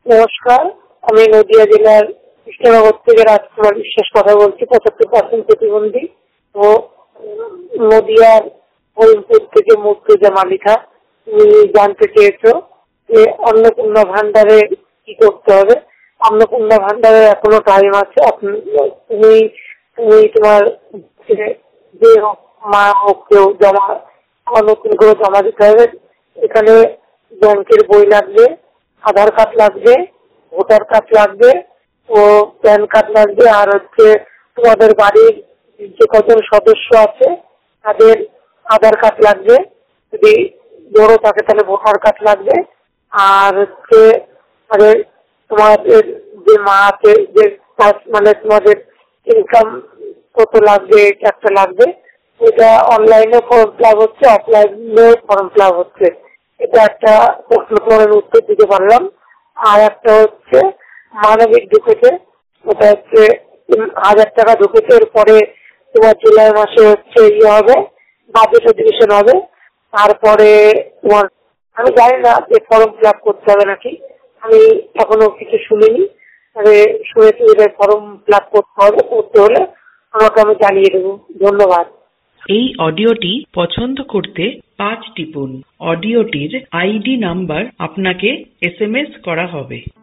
নমস্কার, আমি নদিয়া জেলার কৃষ্ণনগর থেকে রাজকুমার বিশ্বাস কথা বলছি, 75% প্রতিবন্ধী। ও নদিয়ার হরিমপুর থেকে মুর্তজা মালিকা। তুমি জানতে চেয়েছো যে অন্নপূর্ণা ভান্ডারে কি করতে হবে। অন্নপূর্ণা ভান্ডারে এখনো টাইম আছে। তুমি তুমি তোমার যে মা হোক কেউ নতুন করে জমা দিতে হবে। এখানে ব্যাংকের বই লাগবে, আধার কার্ড লাগবে, ভোটার কার্ড লাগবে ও প্যান কার্ড লাগবে। আর তোমাদের বাড়ির যে কজন সদস্য আছে তাদের আধার কার্ড লাগবে, যদি বড় থাকে তাহলে ভোটার কার্ড লাগবে। আর মানে তোমাদের যে মা আছে, যে মানে তোমাদের ইনকাম কত লাগবে এটা একটা লাগবে। এটা অনলাইনে ফর্ম ফিল আপ হচ্ছে, অফলাইনে ফর্ম ফিল আপ হচ্ছে। এটা একটা প্রশ্নের উত্তর দিতে পারলাম। আর একটা মানবিক ঢুকেছে, ওটা 1000 টাকা ঢুকেছে। এরপরে তোমার জুলাই মাসে হবে, বাজেট অধিবেশন হবে। তারপরে তোমার আমি জানি না যে ফর্ম ফিল আপ করতে হবে নাকি, আমি এখনো কিছু শুনিনি। শুনেছি যে ফর্ম ফিল আপ করতে হবে, করতে হলে আমাকে আমি জানিয়ে দেবো। ধন্যবাদ। এই অডিওটি পছন্দ করতে 5 টিপুন। অডিওটির আইডি নাম্বার আপনাকে SMS করা হবে।